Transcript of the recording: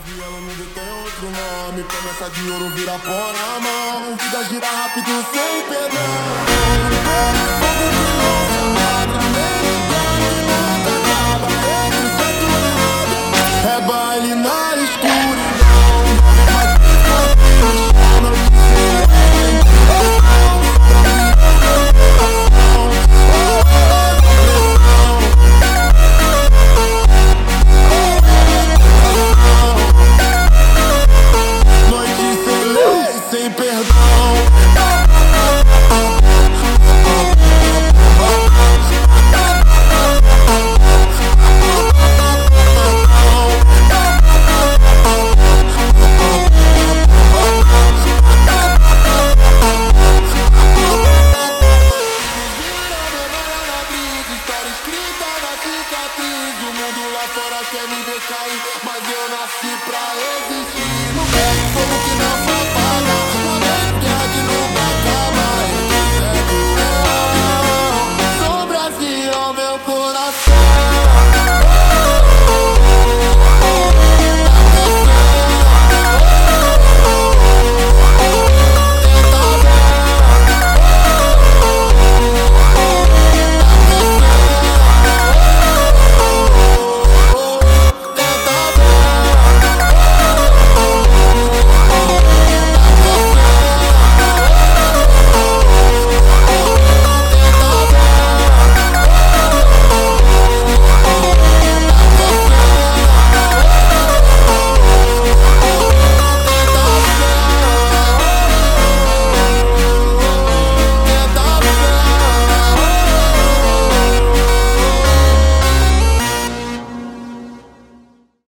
E ela me vê tem outro nome. Promessa de ouro vira pó na mão. Vida gira rápido sem perdão. Fogo que não se apaga, mente que nunca acaba. Entre certo e errado, é baile na escuridão. Mas a noite silente. Noite sem lei, sem perdão. História escrita na cicatriz. O mundo lá fora quer me ver cair, mas eu nasci pra existir. No meio, fogo que não se apaga.